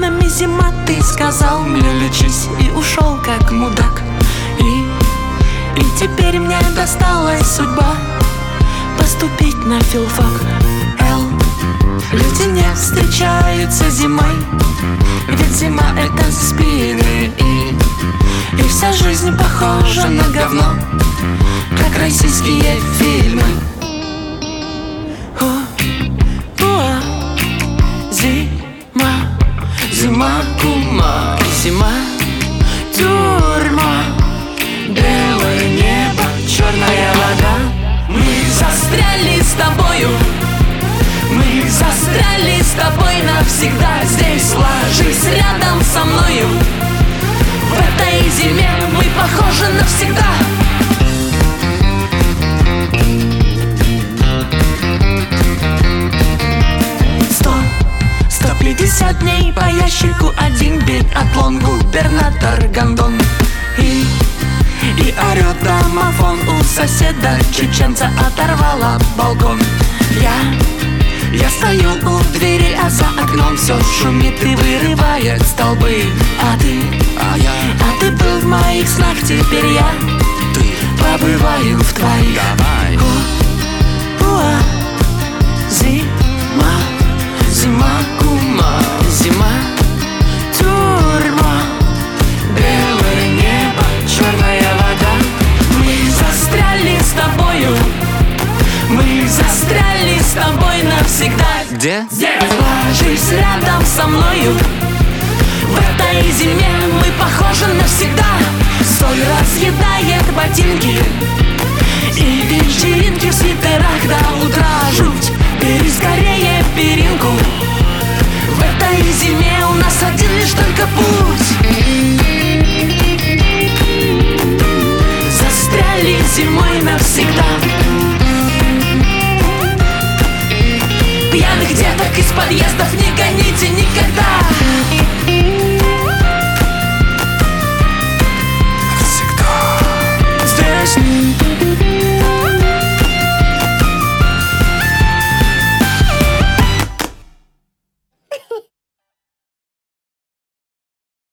нами зима. Ты сказал мне лечись и ушел как мудак. И теперь мне досталась судьба поступить на филфак. Люди не встречаются зимой, ведь зима — это спины. И вся жизнь похожа на говно, как российские фильмы. Зима, зима, кума, зима, тюрьма, белое небо, черная вода. Мы застряли с тобою, мы застряли с тобой навсегда. Здесь ложись рядом со мною, в этой зиме мы похожи навсегда. 150 дней по ящику, один биатлон, губернатор гондон. И орёт домофон, у соседа чеченца оторвала балкон. Я стою у двери, а за окном все шумит и вырывает столбы. А ты был в моих снах, теперь я побываю в твоих. Зима, зима, кума, зима, тюрьма, белое небо, черная вода. Мы застряли с тобою, мы застряли с тобой навсегда. Где? Ложись рядом со мною, в этой зиме мы похожи навсегда. Соль разъедает ботинки и вечеринки в свитерах до утра. Жуть, бери скорее перинку, в этой зиме у нас один лишь только путь. Застряли зимой навсегда. Пьяных деток из подъездов не